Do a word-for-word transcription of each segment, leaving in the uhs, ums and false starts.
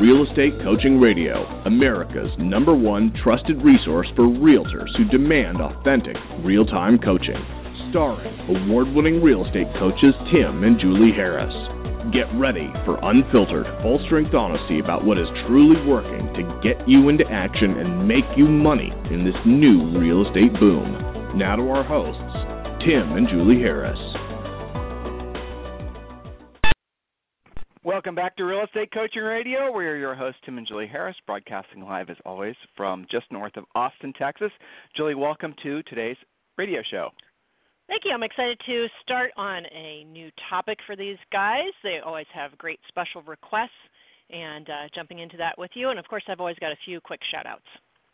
Real Estate Coaching Radio, America's number one trusted resource for realtors who demand authentic, real-time coaching. Starring award-winning real estate coaches Tim and Julie Harris. Get ready for unfiltered, full-strength honesty about what is truly working to get you into action and make you money in this new real estate boom. Now to our hosts, Tim and Julie Harris. Welcome back to Real Estate Coaching Radio. We're your hosts, Tim and Julie Harris, broadcasting live as always from just north of Austin, Texas. Julie, welcome to today's radio show. Thank you. I'm excited to start on a new topic for these guys. They always have great special requests, and uh, jumping into that with you. And, of course, I've always got a few quick shout-outs.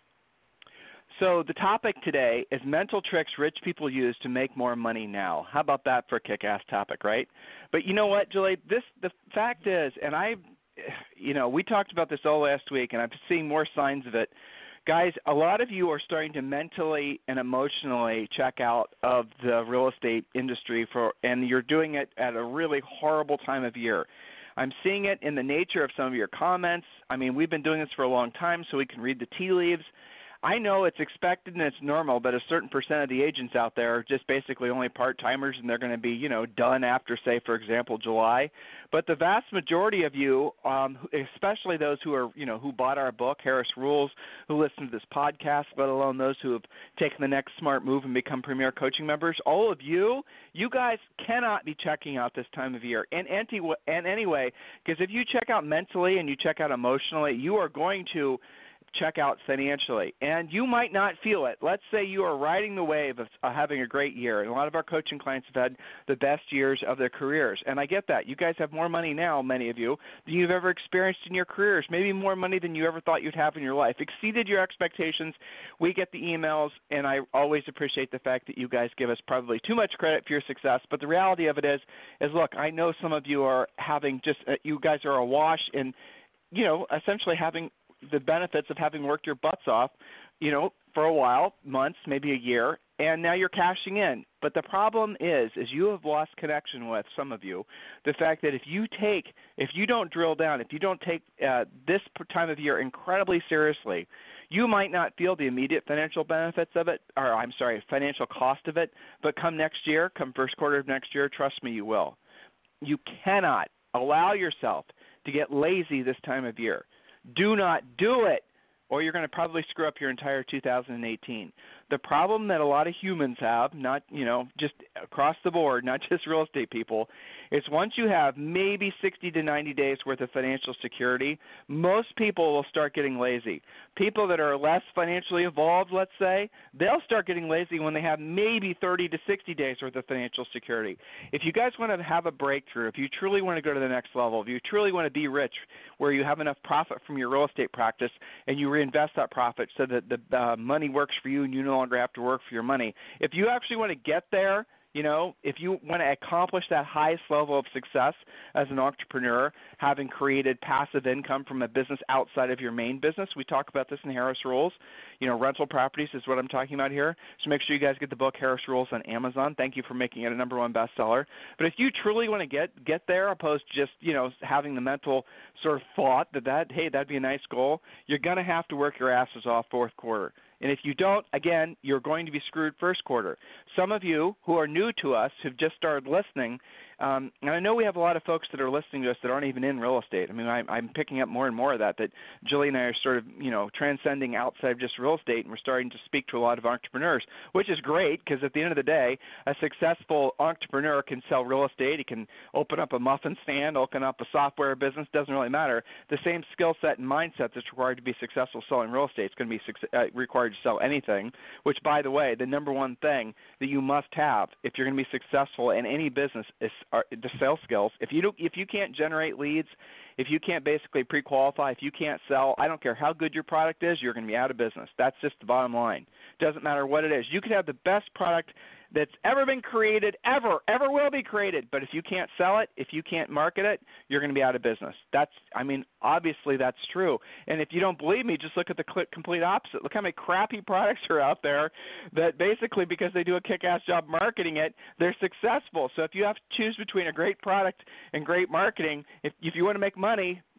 So the topic today is mental tricks rich people use to make more money now. How about that for a kick-ass topic, right? But you know what, Julie? This the fact is, and I, you know, we talked about this all last week, and I'm seeing more signs of it. Guys, a lot of you are starting to mentally and emotionally check out of the real estate industry, for, and you're doing it at a really horrible time of year. I'm seeing it in the nature of some of your comments. I mean, we've been doing this for a long time, so we can read the tea leaves. I know it's expected and it's normal that a certain percent of the agents out there are just basically only part-timers, and they're going to be, you know, done after, say, for example, July. But the vast majority of you, um, especially those who are, you know, who bought our book, Harris Rules, who listen to this podcast, let alone those who have taken the next smart move and become Premier Coaching members, all of you, you guys cannot be checking out this time of year. And, anti- and anyway, because if you check out mentally and you check out emotionally, you are going to check out financially, and you might not feel it. Let's say you are riding the wave of uh, having a great year, and a lot of our coaching clients have had the best years of their careers, and I get that. You guys have more money now, many of you, than you've ever experienced in your careers, maybe more money than you ever thought you'd have in your life. Exceeded your expectations. We get the emails, and I always appreciate the fact that you guys give us probably too much credit for your success, but the reality of it is, is look, I know some of you are having just, uh, you guys are awash in, you know, essentially having the benefits of having worked your butts off, you know, for a while, months, maybe a year, and now you're cashing in. But the problem is, is you have lost connection with, some of you, the fact that if you take, if you don't drill down, if you don't take uh, this time of year incredibly seriously, you might not feel the immediate financial benefits of it, or I'm sorry, financial cost of it, but come next year, come first quarter of next year, trust me, you will. You cannot allow yourself to get lazy this time of year. Do not do it, or you're going to probably screw up your entire two thousand eighteen. The problem that a lot of humans have, not, you know, just across the board, not just real estate people, is once you have maybe sixty to ninety days worth of financial security, most people will start getting lazy. People that are less financially evolved, let's say, they'll start getting lazy when they have maybe thirty to sixty days worth of financial security. If you guys want to have a breakthrough, if you truly want to go to the next level, if you truly want to be rich where you have enough profit from your real estate practice and you reinvest that profit so that the uh, money works for you and you no longer have to work for your money. If you actually want to get there, you know, if you want to accomplish that highest level of success as an entrepreneur, having created passive income from a business outside of your main business, we talk about this in Harris Rules. You know, rental properties is what I'm talking about here. So make sure you guys get the book Harris Rules on Amazon. Thank you for making it a number one bestseller. But if you truly want to get get there, opposed to just, you know, having the mental sort of thought that, that hey, that'd be a nice goal, you're going to have to work your asses off fourth quarter. And if you don't, again, you're going to be screwed first quarter. Some of you who are new to us, who've just started listening, um, and I know we have a lot of folks that are listening to us that aren't even in real estate. I mean, I, I'm picking up more and more of that, that Julie and I are sort of, you know, transcending outside of just real estate, and we're starting to speak to a lot of entrepreneurs, which is great because at the end of the day, a successful entrepreneur can sell real estate. He can open up a muffin stand, open up a software business, doesn't really matter. The same skill set and mindset that's required to be successful selling real estate is going to be uh, required to sell anything, which, by the way, the number one thing that you must have if you're going to be successful in any business is are the sales skills. If you don't, if you can't generate leads, if you can't basically pre-qualify, if you can't sell, I don't care how good your product is, you're going to be out of business. That's just the bottom line. Doesn't matter what it is. You could have the best product that's ever been created, ever, ever will be created. But if you can't sell it, if you can't market it, you're going to be out of business. That's, I mean, obviously that's true. And if you don't believe me, just look at the complete opposite. Look how many crappy products are out there that basically, because they do a kick-ass job marketing it, they're successful. So if you have to choose between a great product and great marketing, if, if you want to make money,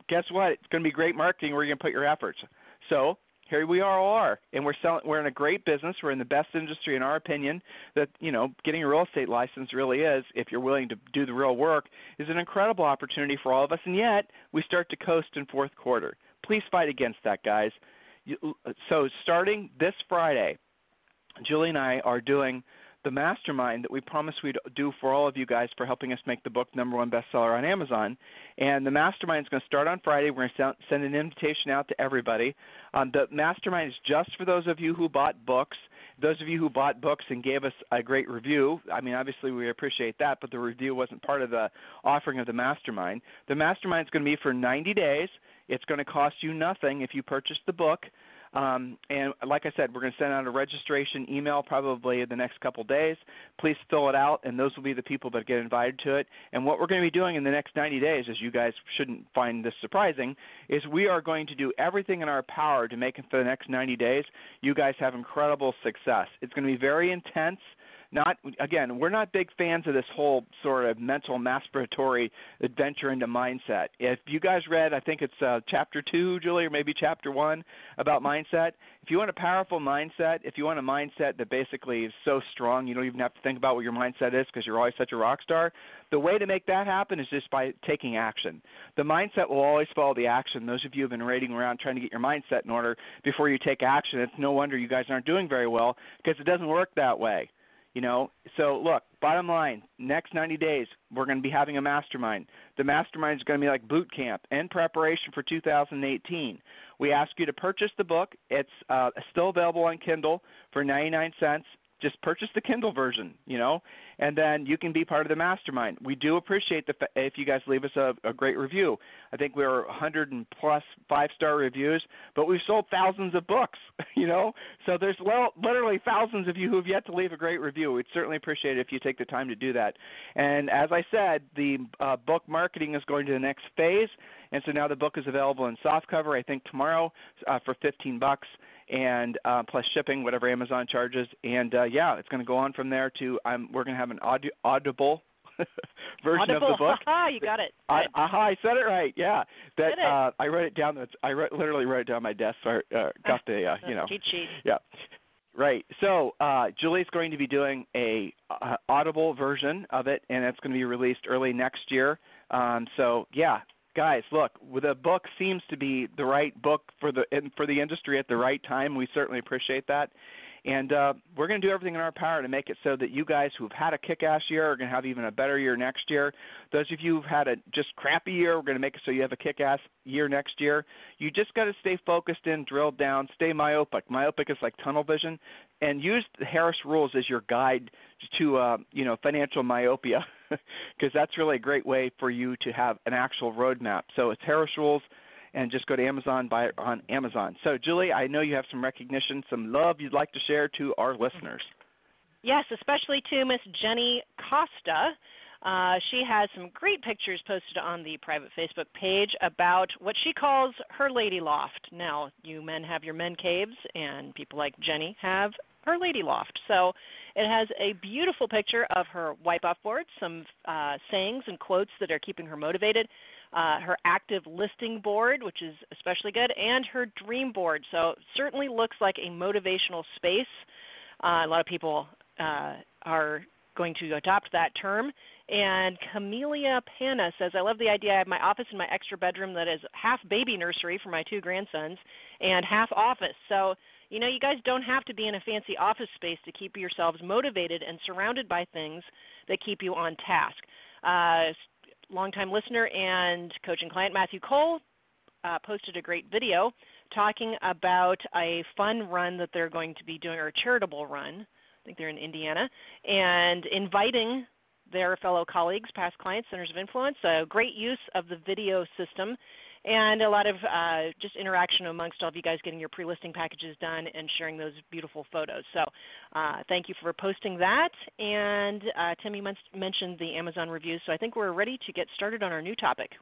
guess what? It's going to be great marketing where you're going to put your efforts. So here we all are, and we're selling. We're in a great business. We're in the best industry, in our opinion. That you know, getting a real estate license really is, if you're willing to do the real work, is an incredible opportunity for all of us. And yet, we start to coast in fourth quarter. Please fight against that, guys. You, so starting this Friday, Julie and I are doing the mastermind that we promised we'd do for all of you guys for helping us make the book number one bestseller on Amazon. And the mastermind is going to start on Friday. We're going to send an invitation out to everybody. Um, the mastermind is just for those of you who bought books. Those of you who bought books and gave us a great review, I mean, obviously we appreciate that, but the review wasn't part of the offering of the mastermind. The mastermind is going to be for ninety days. It's going to cost you nothing if you purchase the book. Um, and like I said, we're going to send out a registration email probably in the next couple days. Please fill it out, and those will be the people that get invited to it. And what we're going to be doing in the next ninety days, as you guys shouldn't find this surprising, is we are going to do everything in our power to make it for the next ninety days you guys have incredible success. It's going to be very intense. Not again, we're not big fans of this whole sort of mental masturbatory adventure into mindset. If you guys read, I think it's uh, chapter two, Julie, or maybe chapter one about mindset. If you want a powerful mindset, if you want a mindset that basically is so strong you don't even have to think about what your mindset is because you're always such a rock star, the way to make that happen is just by taking action. The mindset will always follow the action. Those of you who have been raiding around trying to get your mindset in order before you take action, it's no wonder you guys aren't doing very well because it doesn't work that way. You know, so look, bottom line, next ninety days, we're going to be having a mastermind. The mastermind is going to be like boot camp in preparation for two thousand eighteen. We ask you to purchase the book. It's uh, still available on Kindle for ninety-nine cents. Just purchase the Kindle version, you know, and then you can be part of the mastermind. We do appreciate the if you guys leave us a, a great review. I think we're one hundred and plus five-star reviews, but we've sold thousands of books, you know. So there's well, literally thousands of you who have yet to leave a great review. We'd certainly appreciate it if you take the time to do that. And as I said, the uh, book marketing is going to the next phase, and so now the book is available in softcover, I think tomorrow uh, for fifteen bucks. And uh, plus shipping, whatever Amazon charges, and uh, yeah, it's going to go on from there to um, we're going to have an audi- audible version audible. of the book. Aha, you got it. I, aha, I said it right. Yeah, that Did it. Uh, I wrote it down. That's I wrote, literally wrote it down on my desk. So I uh, got the uh, you know cheat sheet. Yeah, right. So uh, Julie's going to be doing a uh, audible version of it, and it's going to be released early next year. Um, so yeah. Guys, look, the book seems to be the right book for the for the industry at the right time. We certainly appreciate that. And uh, we're going to do everything in our power to make it so that you guys who've had a kick-ass year are going to have even a better year next year. Those of you who've had a just crappy year, we're going to make it so you have a kick-ass year next year. You just got to stay focused in, drilled down, stay myopic. Myopic is like tunnel vision. And use the Harris Rules as your guide to, uh, you know, financial myopia, because that's really a great way for you to have an actual roadmap. So it's Harris Rules, and just go to Amazon, buy it on Amazon. So, Julie, I know you have some recognition, some love you'd like to share to our listeners. Yes, especially to Miss Jenny Costa. Uh, she has some great pictures posted on the private Facebook page about what she calls her lady loft. Now, you men have your men caves, and people like Jenny have her lady loft. So it has a beautiful picture of her wipe-off board, some uh, sayings and quotes that are keeping her motivated, uh, her active listing board, which is especially good, and her dream board. So it certainly looks like a motivational space. Uh, a lot of people uh, are going to adopt that term. And Camellia Panna says, I love the idea. I have my office in my extra bedroom that is half baby nursery for my two grandsons and half office. So, you know, you guys don't have to be in a fancy office space to keep yourselves motivated and surrounded by things that keep you on task. Uh, longtime listener and coaching client Matthew Cole uh, posted a great video talking about a fun run that they're going to be doing, or a charitable run. I think they're in Indiana, and inviting their fellow colleagues, past clients, centers of influence. A great use of the video system, and a lot of uh, just interaction amongst all of you guys getting your pre-listing packages done and sharing those beautiful photos. So uh, thank you for posting that. And uh, Tim, you men- mentioned the Amazon reviews, so I think we're ready to get started on our new topic.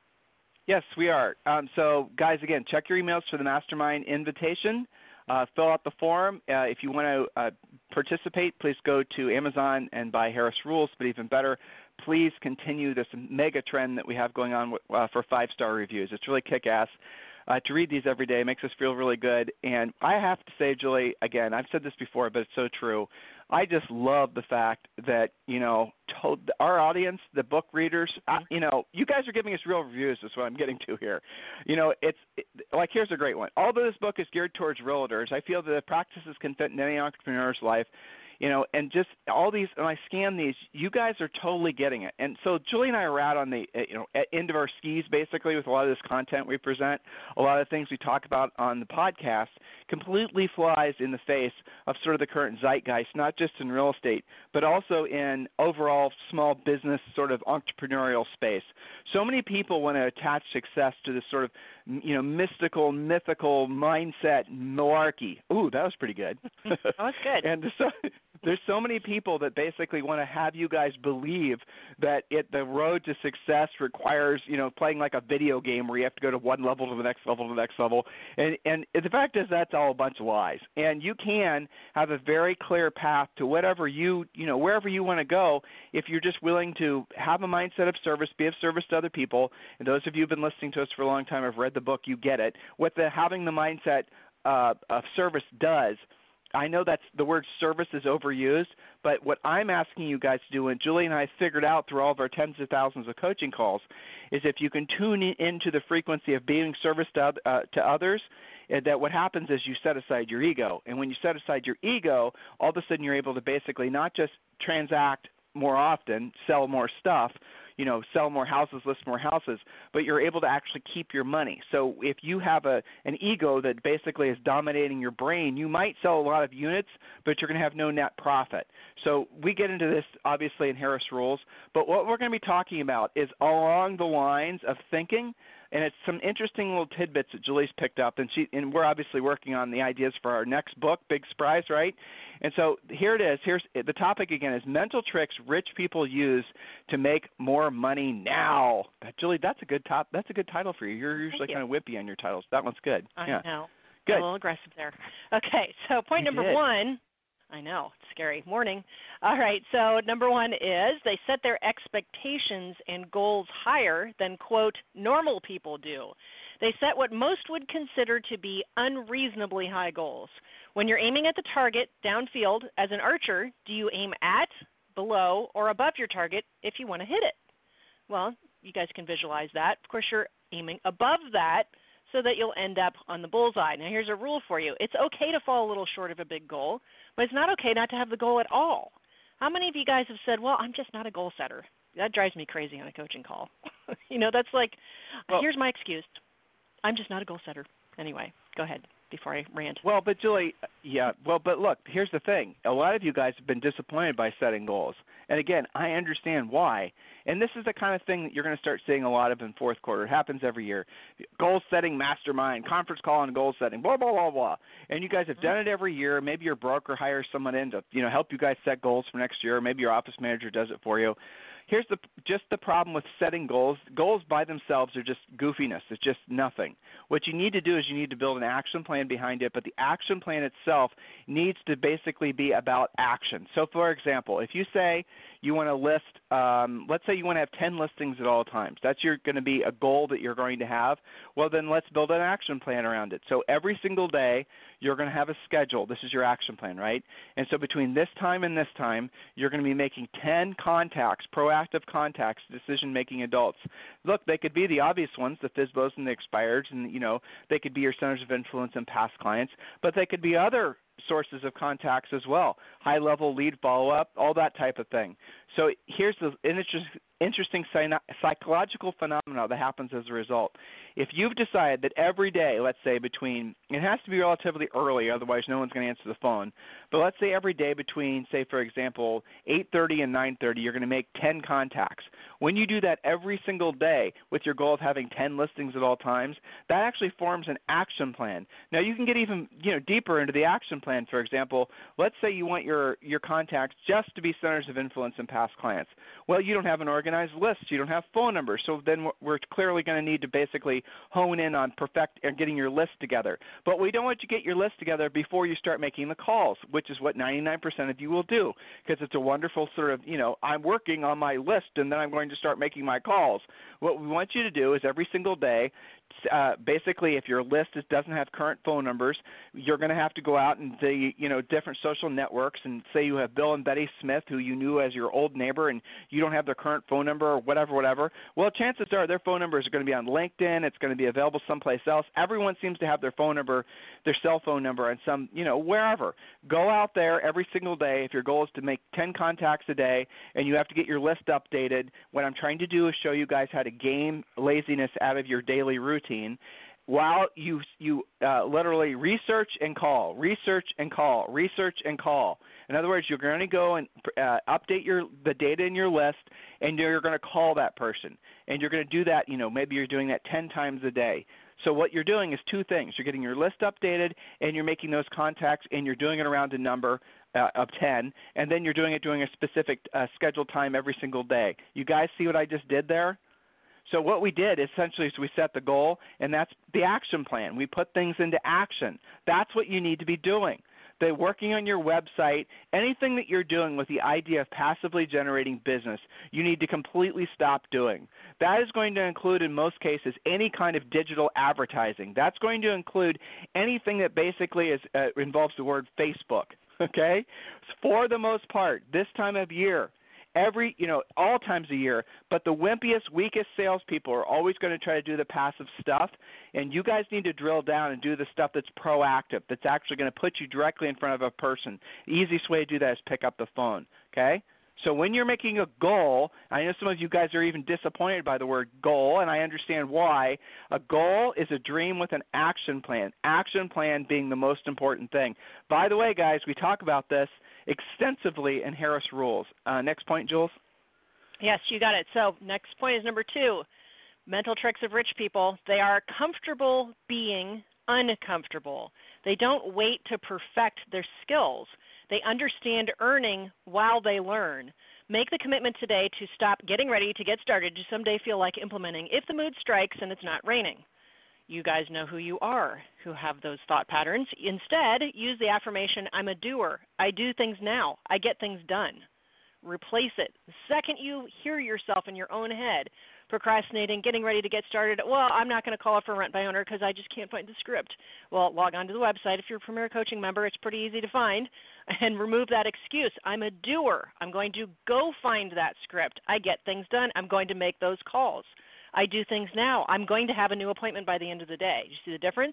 Yes, we are. Um, so, guys, again, check your emails for the mastermind invitation. Uh, fill out the form. Uh, if you want to uh, participate, please go to Amazon and buy Harris Rules, but even better, please continue this mega trend that we have going on uh, for five-star reviews. It's really kick-ass. Uh, to read these every day makes us feel really good. And I have to say, Julie, again, I've said this before, but it's so true. I just love the fact that, you know, told our audience, the book readers, I, you know, you guys are giving us real reviews is what I'm getting to here. You know, it's it, like, here's a great one. Although this book is geared towards realtors, I feel that the practices can fit in any entrepreneur's life. You know, and just all these, and I scan these, you guys are totally getting it. And so Julie and I are out on the, you know, end of our skis basically with a lot of this content we present. A lot of the things we talk about on the podcast completely flies in the face of sort of the current zeitgeist, not just in real estate, but also in overall small business sort of entrepreneurial space. So many people want to attach success to this sort of, you know, mystical, mythical mindset malarkey. Ooh, that was pretty good. That was good. And so there's so many people that basically want to have you guys believe that it the road to success requires, you know, playing like a video game where you have to go to one level to the next level to the next level. And and the fact is that's all a bunch of lies. And you can have a very clear path to whatever you, you know, wherever you want to go if you're just willing to have a mindset of service, be of service to other people. And those of you who've been listening to us for a long time have read the book, you get it. What the having the mindset uh, of service does, I know that's the word service is overused, but what I'm asking you guys to do, and Julie and I figured out through all of our tens of thousands of coaching calls, is if you can tune in into the frequency of being service to, uh, to others, that what happens is you set aside your ego. And when you set aside your ego, all of a sudden you're able to basically not just transact more often, sell more stuff, you know, sell more houses, list more houses, but you're able to actually keep your money. So if you have a an ego that basically is dominating your brain, you might sell a lot of units, but you're going to have no net profit. So we get into this, obviously, in Harris Rules, but what we're going to be talking about is along the lines of thinking, and it's some interesting little tidbits that Julie's picked up, and she and we're obviously working on the ideas for our next book, Big Surprise, right? And so here it is. Here's the topic again: is mental tricks rich people use to make more money now. Julie, that's a good top. That's a good title for you. You're usually you. kind of whippy on your titles. That one's good. I yeah. know. Good. A little aggressive there. Okay, so point You number did. one. I know, it's scary. Morning. All right, so number one is they set their expectations and goals higher than, quote, normal people do. They set what most would consider to be unreasonably high goals. When you're aiming at the target downfield as an archer, do you aim at, below, or above your target if you want to hit it? Well, you guys can visualize that. Of course, you're aiming above that so that you'll end up on the bullseye. Now, here's a rule for you. It's okay to fall a little short of a big goal, but it's not okay not to have the goal at all. How many of you guys have said, well, I'm just not a goal setter? That drives me crazy on a coaching call. you know, that's like, well, here's my excuse. I'm just not a goal setter. Anyway, go ahead before I rant. Well, but Julie, yeah, well, but look, here's the thing. A lot of you guys have been disappointed by setting goals. And again, I understand why. And this is the kind of thing that you're going to start seeing a lot of in fourth quarter. It happens every year. Goal setting mastermind, conference call on goal setting, blah, blah, blah, blah. And you guys have done it every year. Maybe your broker hires someone in to, you know, help you guys set goals for next year. Maybe your office manager does it for you. Here's the just the problem with setting goals. Goals by themselves are just goofiness. It's just nothing. What you need to do is you need to build an action plan behind it, but the action plan itself needs to basically be about action. So, for example, if you say you want to list, um, let's say you want to have ten listings at all times. That's your, going to be a goal that you're going to have. Well, then let's build an action plan around it. So every single day you're going to have a schedule. This is your action plan, right? And so between this time and this time, you're going to be making ten contacts, proactive contacts, decision-making adults. Look, they could be the obvious ones, the F S B Os and the expireds, and, you know, they could be your centers of influence and past clients, but they could be other sources of contacts as well, high-level lead follow-up, all that type of thing. So here's the interesting psychological phenomena that happens as a result. If you've decided that every day, let's say between, it has to be relatively early, otherwise no one's going to answer the phone, but let's say every day between, say, for example, eight thirty and nine thirty, you're going to make ten contacts. When you do that every single day with your goal of having ten listings at all times, that actually forms an action plan. Now, you can get even, you know, deeper into the action plan. For example, let's say you want your, your contacts just to be centers of influence and past clients. Well, you don't have an organization organized lists. You don't have phone numbers. So then we're clearly going to need to basically hone in on perfect and getting your list together. But we don't want you to get your list together before you start making the calls, which is what ninety-nine percent of you will do, because it's a wonderful sort of, you know, I'm working on my list and then I'm going to start making my calls. What we want you to do is every single day, uh, basically if your list is, doesn't have current phone numbers, you're going to have to go out and the, you know, different social networks and say you have Bill and Betty Smith, who you knew as your old neighbor, and you don't have their current phone number or whatever, whatever. Well, chances are their phone numbers are going to be on LinkedIn. It's going to be available someplace else. Everyone seems to have their phone number, their cell phone number, on some, you know, wherever. Go out there every single day. If your goal is to make ten contacts a day and you have to get your list updated, what I'm trying to do is show you guys how to game laziness out of your daily routine while you you uh, literally research and call, research and call, research and call. In other words, you're going to go and uh, update your the data in your list, and you're going to call that person. And you're going to do that, you know, maybe you're doing that ten times a day. So what you're doing is two things. You're getting your list updated, and you're making those contacts, and you're doing it around a number uh, of ten, and then you're doing it during a specific uh, scheduled time every single day. You guys see what I just did there? So what we did essentially is we set the goal, and that's the action plan. We put things into action. That's what you need to be doing. The working on your website, anything that you're doing with the idea of passively generating business, you need to completely stop doing. That is going to include, in most cases, any kind of digital advertising. That's going to include anything that basically is, uh, involves the word Facebook, okay? For the most part, this time of year, every, you know, all times a year, but the wimpiest, weakest salespeople are always going to try to do the passive stuff, and you guys need to drill down and do the stuff that's proactive, that's actually going to put you directly in front of a person. The easiest way to do that is pick up the phone, okay? So when you're making a goal, I know some of you guys are even disappointed by the word goal, and I understand why. A goal is a dream with an action plan, action plan being the most important thing. By the way, guys, we talk about this extensively in Harris Rules. Uh, next point, Jules? Yes, you got it. So next point is number two, mental tricks of rich people. They are comfortable being uncomfortable. They don't wait to perfect their skills. They understand earning while they learn. Make the commitment today to stop getting ready to get started to someday feel like implementing if the mood strikes and it's not raining. You guys know who you are who have those thought patterns. Instead, use the affirmation, I'm a doer. I do things now. I get things done. Replace it. The second you hear yourself in your own head procrastinating, getting ready to get started, well, I'm not going to call it for rent by owner because I just can't find the script. Well, log on to the website. If you're a Premier Coaching member, it's pretty easy to find. And remove that excuse. I'm a doer. I'm going to go find that script. I get things done. I'm going to make those calls. I do things now. I'm going to have a new appointment by the end of the day. You see the difference?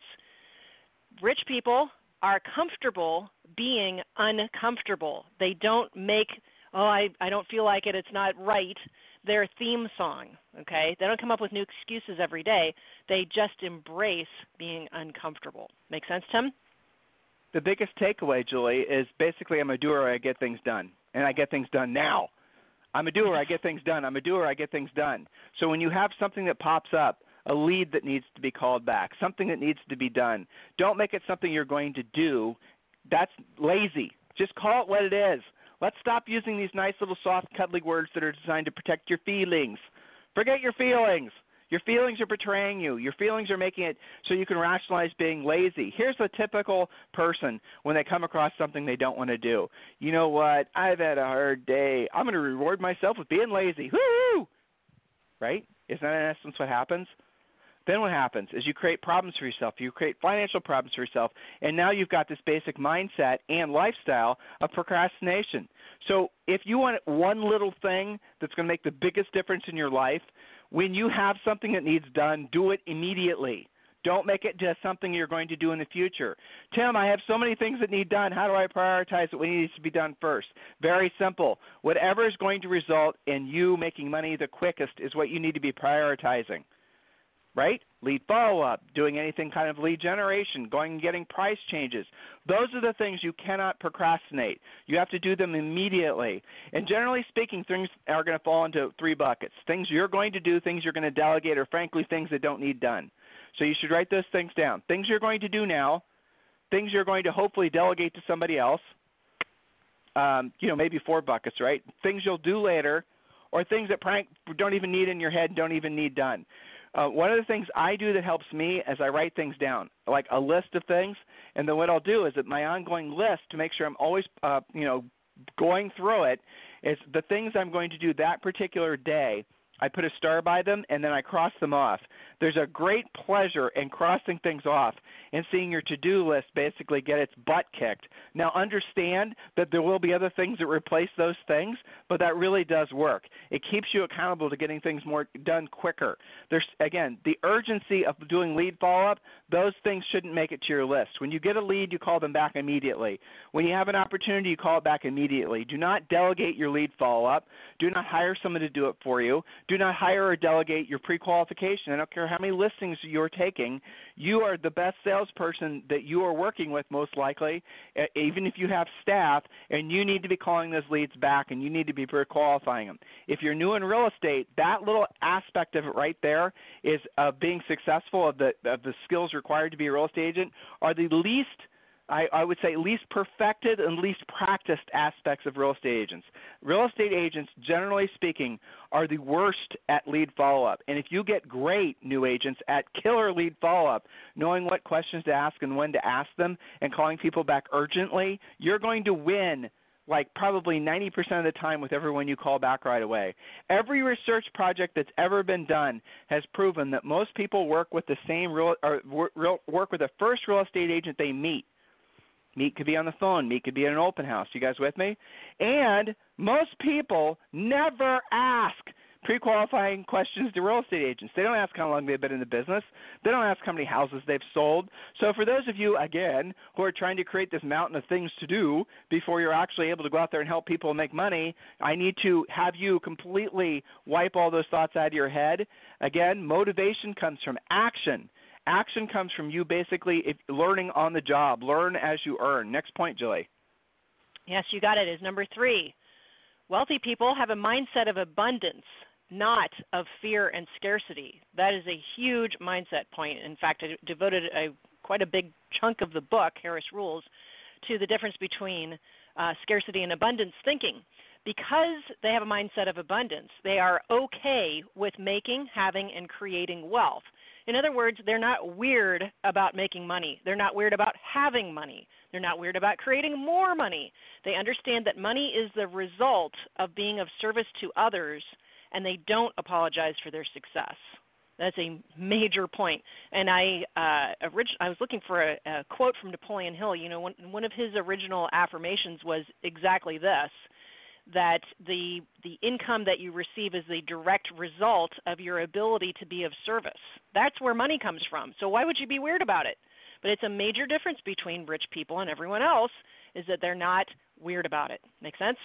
Rich people are comfortable being uncomfortable. They don't make, oh, I, I don't feel like it, it's not right, their theme song, okay? They don't come up with new excuses every day. They just embrace being uncomfortable. Make sense, Tim? The biggest takeaway, Julie, is basically I'm a doer, I get things done, and I get things done now. I'm a doer, I get things done. I'm a doer, I get things done. So when you have something that pops up, a lead that needs to be called back, something that needs to be done, don't make it something you're going to do. That's lazy. Just call it what it is. Let's stop using these nice little soft, cuddly words that are designed to protect your feelings. Forget your feelings. Your feelings are betraying you. Your feelings are making it so you can rationalize being lazy. Here's a typical person when they come across something they don't want to do. You know what? I've had a hard day. I'm going to reward myself with being lazy. Woo! Right? Isn't that in essence what happens? Then what happens is you create problems for yourself. You create financial problems for yourself, and now you've got this basic mindset and lifestyle of procrastination. So if you want one little thing that's going to make the biggest difference in your life, when you have something that needs done, do it immediately. Don't make it just something you're going to do in the future. Tim, I have so many things that need done. How do I prioritize what needs to be done first? Very simple. Whatever is going to result in you making money the quickest is what you need to be prioritizing. Right? Lead follow-up, doing anything kind of lead generation, going and getting price changes. Those are the things you cannot procrastinate. You have to do them immediately. And generally speaking, things are going to fall into three buckets. Things you're going to do, things you're going to delegate, or frankly, things that don't need done. So you should write those things down. Things you're going to do now, things you're going to hopefully delegate to somebody else, um, you know, maybe four buckets, right? Things you'll do later, or things that prank don't even need in your head, don't even need done. Uh, one of the things I do that helps me is I write things down, like a list of things, and then what I'll do is that my ongoing list to make sure I'm always, uh, you know, going through it is the things I'm going to do that particular day. I put a star by them, and then I cross them off. There's a great pleasure in crossing things off and seeing your to-do list basically get its butt kicked. Now, understand that there will be other things that replace those things, but that really does work. It keeps you accountable to getting things more done quicker. There's, again, the urgency of doing lead follow-up, those things shouldn't make it to your list. When you get a lead, you call them back immediately. When you have an opportunity, you call it back immediately. Do not delegate your lead follow-up. Do not hire someone to do it for you. Do not hire or delegate your pre-qualification. I don't care how many listings you're taking. You are the best salesperson that you are working with, most likely, even if you have staff, and you need to be calling those leads back, and you need to be pre-qualifying them. If you're new in real estate, that little aspect of it right there is uh, being successful, of the, of the skills required to be a real estate agent, are the least I, I would say least perfected and least practiced aspects of real estate agents. Real estate agents, generally speaking, are the worst at lead follow-up. And if you get great new agents at killer lead follow-up, knowing what questions to ask and when to ask them and calling people back urgently, you're going to win like probably ninety percent of the time with everyone you call back right away. Every research project that's ever been done has proven that most people work with the same real, or work with the first real estate agent they meet. Meet could be on the phone. Meet could be at an open house. You guys with me? And most people never ask pre-qualifying questions to real estate agents. They don't ask how long they've been in the business. They don't ask how many houses they've sold. So for those of you, again, who are trying to create this mountain of things to do before you're actually able to go out there and help people make money, I need to have you completely wipe all those thoughts out of your head. Again, motivation comes from action. Action comes from you basically if, learning on the job. Learn as you earn. Next point, Julie. Yes, you got it. Is number three. Wealthy people have a mindset of abundance, not of fear and scarcity. That is a huge mindset point. In fact, I devoted a, quite a big chunk of the book, Harris Rules, to the difference between uh, scarcity and abundance thinking. Because they have a mindset of abundance, they are okay with making, having, and creating wealth. In other words, they're not weird about making money. They're not weird about having money. They're not weird about creating more money. They understand that money is the result of being of service to others, and they don't apologize for their success. That's a major point. And I uh, orig- I was looking for a, a quote from Napoleon Hill. You know, one, one of his original affirmations was exactly this, that the the income that you receive is the direct result of your ability to be of service. That's where money comes from. So why would you be weird about it? But it's a major difference between rich people and everyone else is that they're not weird about it. Make sense?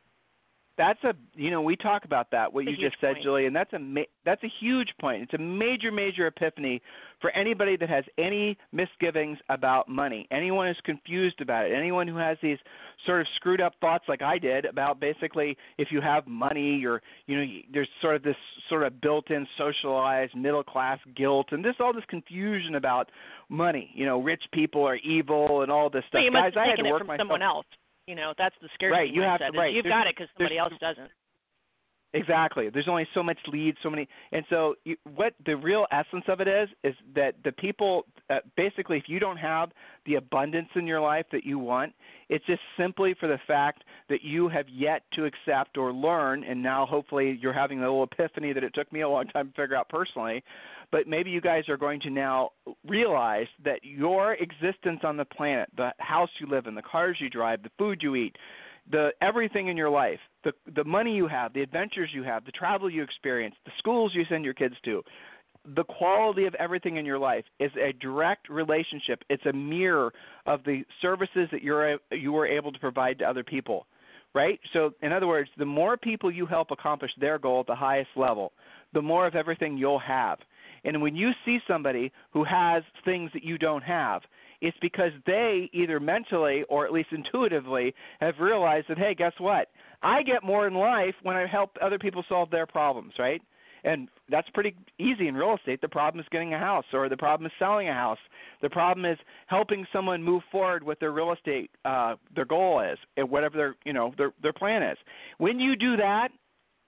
That's a, you know, we talk about that, what That's you just said, point. Julie, and that's a ma- that's a huge point. It's a major, major epiphany for anybody that has any misgivings about money, anyone who's confused about it, anyone who has these sort of screwed up thoughts like I did about basically if you have money, you're, you know, there's sort of this sort of built-in socialized middle-class guilt and this all this confusion about money. You know, rich people are evil and all this stuff. Well, you must Guys, have I had taken to it work from myself. someone else. You know, that's the scarcity right, you mindset. have to, right. You've there's, got it because somebody else doesn't. Exactly. There's only so much lead, so many. And so you, what the real essence of it is, is that the people, uh, basically if you don't have the abundance in your life that you want, it's just simply for the fact that you have yet to accept or learn, and now hopefully you're having a little epiphany that it took me a long time to figure out personally, but maybe you guys are going to now realize that your existence on the planet, the house you live in, the cars you drive, the food you eat, the everything in your life, the the money you have, the adventures you have, the travel you experience, the schools you send your kids to, the quality of everything in your life is a direct relationship. It's a mirror of the services that you're you were able to provide to other people, right? So in other words, the more people you help accomplish their goal at the highest level, the more of everything you'll have. And when you see somebody who has things that you don't have, it's because they either mentally or at least intuitively have realized that, hey, guess what? I get more in life when I help other people solve their problems, right? And that's pretty easy in real estate. The problem is getting a house, or the problem is selling a house. The problem is helping someone move forward with their real estate, uh, their goal is, and whatever their, you know, their, their plan is. When you do that,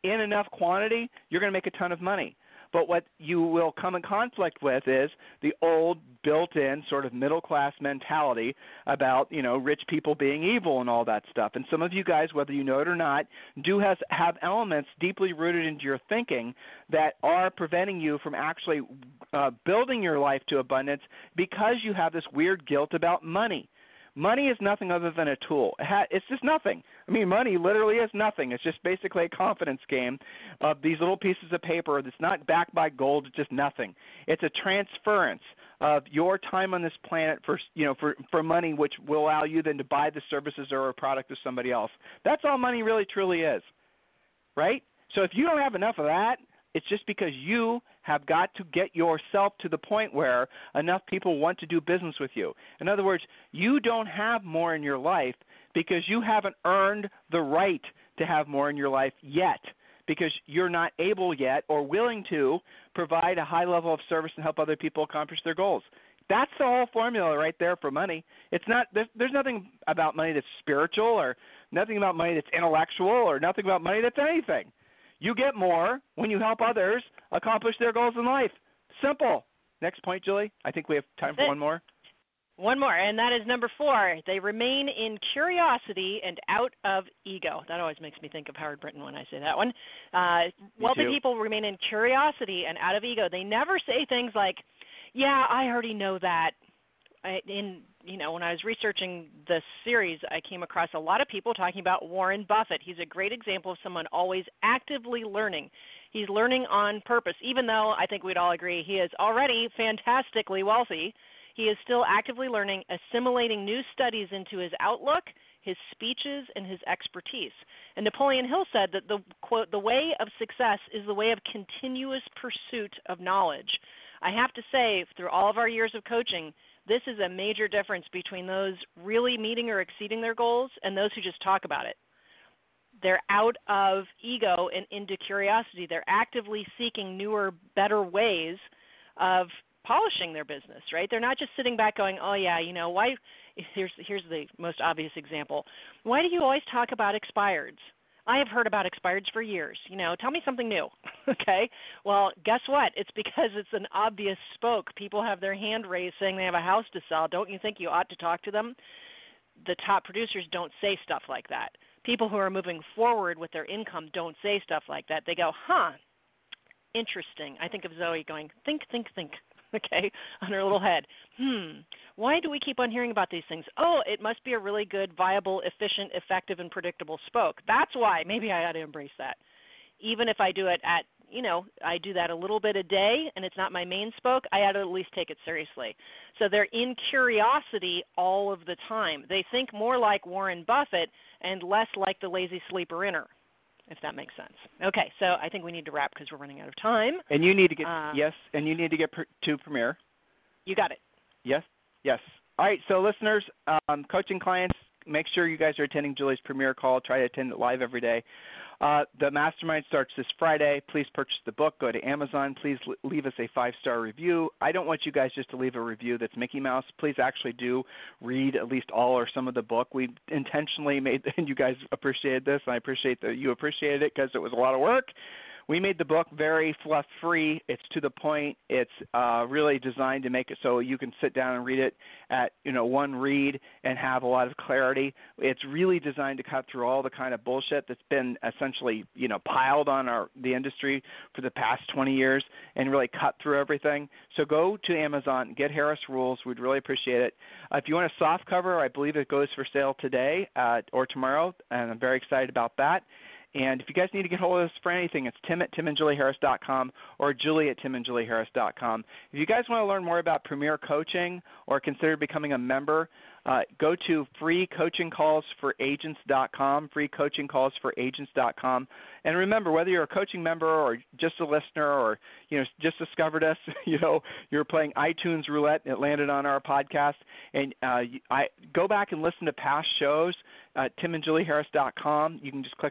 in enough quantity, you're going to make a ton of money. But what you will come in conflict with is the old built-in sort of middle-class mentality about, you know, rich people being evil and all that stuff. And some of you guys, whether you know it or not, do has, have elements deeply rooted into your thinking that are preventing you from actually uh, building your life to abundance because you have this weird guilt about money. Money is nothing other than a tool. It ha- it's just nothing. I mean, money literally is nothing. It's just basically a confidence game of these little pieces of paper that's not backed by gold. It's just nothing. It's a transference of your time on this planet for, you know, for, for money, which will allow you then to buy the services or a product of somebody else. That's all money really truly is, right? So if you don't have enough of that, it's just because you have got to get yourself to the point where enough people want to do business with you. In other words, you don't have more in your life because you haven't earned the right to have more in your life yet, because you're not able yet or willing to provide a high level of service and help other people accomplish their goals. That's the whole formula right there for money. It's not there's, there's nothing about money that's spiritual, or nothing about money that's intellectual, or nothing about money that's anything. You get more when you help others accomplish their goals in life. Simple. Next point, Julie. I think we have time for one more. One more, and that is number four. They remain in curiosity and out of ego. That always makes me think of Howard Brinton when I say that one. Uh, wealthy people remain in curiosity and out of ego. They never say things like, yeah, I already know that. I, in you know, when I was researching this series, I came across a lot of people talking about Warren Buffett. He's a great example of someone always actively learning. He's learning on purpose, even though I think we'd all agree he is already fantastically wealthy. He is still actively learning, assimilating new studies into his outlook, his speeches, and his expertise. And Napoleon Hill said that the quote, the way of success is the way of continuous pursuit of knowledge. I have to say, through all of our years of coaching, this is a major difference between those really meeting or exceeding their goals and those who just talk about it. They're out of ego and into curiosity. They're actively seeking newer, better ways of polishing their business, right? They're not just sitting back going, oh, yeah, you know, why? Here's, here's the most obvious example. Why do you always talk about expireds? I have heard about expireds for years. You know, tell me something new, okay? Well, guess what? It's because it's an obvious spoke. People have their hand raised saying they have a house to sell. Don't you think you ought to talk to them? The top producers don't say stuff like that. People who are moving forward with their income don't say stuff like that. They go, huh, interesting. I think of Zoe going, think, think, think. Okay, on her little head. Hmm, why do we keep on hearing about these things? Oh, it must be a really good, viable, efficient, effective, and predictable spoke. That's why. Maybe I ought to embrace that. Even if I do it at, you know, I do that a little bit a day and it's not my main spoke, I ought to at least take it seriously. So they're in curiosity all of the time. They think more like Warren Buffett and less like the lazy sleeper-inner, if that makes sense. Okay, so I think we need to wrap because we're running out of time. And you need to get uh, yes, and you need to get per, to Premier. You got it. Yes, yes. All right, so listeners, um, coaching clients, make sure you guys are attending Julie's Premier call. Try to attend it live every day. Uh, the mastermind starts this Friday. Please purchase the book. Go to Amazon. Please leave us a five-star review. I don't want you guys just to leave a review that's Mickey Mouse. Please actually do read at least all or some of the book. We intentionally made, and you guys appreciated this, and I appreciate that you appreciated it because it was a lot of work. We made the book very fluff-free. It's to the point. It's uh, really designed to make it so you can sit down and read it at, you know, one read and have a lot of clarity. It's really designed to cut through all the kind of bullshit that's been essentially, you know, piled on our the industry for the past twenty years and really cut through everything. So go to Amazon, get Harris Rules. We'd really appreciate it. Uh, if you want a soft cover, I believe it goes for sale today uh, or tomorrow, and I'm very excited about that. And if you guys need to get hold of us for anything, it's Tim at tim and julie harris dot com or Julie at tim and julie harris dot com. If you guys want to learn more about Premier Coaching or consider becoming a member, uh, go to free coaching calls for agents dot com, free coaching calls for agents dot com. And remember, whether you're a coaching member or just a listener or, you know, just discovered us, you know, you're playing iTunes roulette and it landed on our podcast, and uh, I go back and listen to past shows at tim and julie harris dot com. You can just click on the podcast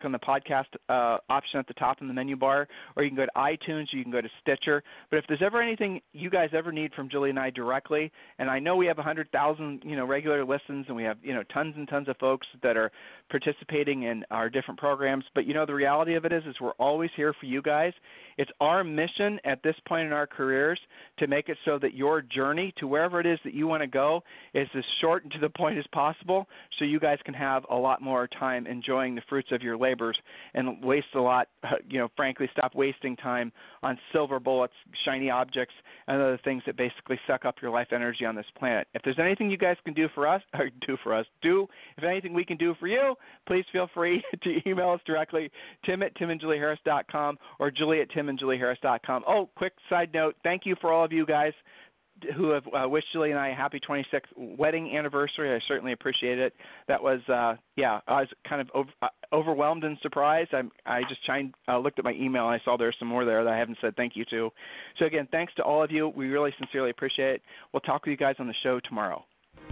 podcast uh, option at the top in the menu bar, or you can go to iTunes, or you can go to Stitcher. But if there's ever anything you guys ever need from Julie and I directly, and I know we have one hundred thousand, you know, regular listens, and we have, you know, tons and tons of folks that are participating in our different programs. But, you know, the reality of it is, is we're always here for you guys. It's our mission at this point in our careers to make it so that your journey to wherever it is that you want to go is as short and to the point as possible, so you guys can have a lot more time enjoying the fruits of your labors and waste a lot, you know, frankly, stop wasting time on silver bullets, shiny objects, and other things that basically suck up your life energy on this planet. If there's anything you guys can do for us, or do for us, do, if anything we can do for you, please feel free to email us directly, Tim at tim and julie harris dot com or Julie at tim and julie harris dot com. Oh, quick side note, thank you for all of you guys who have uh, wished Julie and I a happy twenty-sixth wedding anniversary. I certainly appreciate it. That was, uh, yeah, I was kind of over, uh, overwhelmed and surprised. I, I just chimed, uh, looked at my email and I saw there's some more there that I haven't said thank you to. So again, thanks to all of you. We really sincerely appreciate it. We'll talk with you guys on the show tomorrow.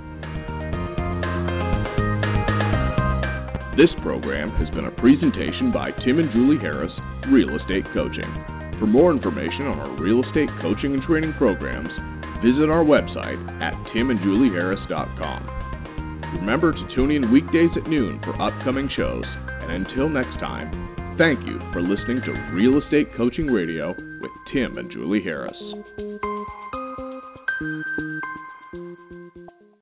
This program has been a presentation by Tim and Julie Harris, Real Estate Coaching. For more information on our real estate coaching and training programs, visit our website at tim and julie harris dot com. Remember to tune in weekdays at noon for upcoming shows. And until next time, thank you for listening to Real Estate Coaching Radio with Tim and Julie Harris.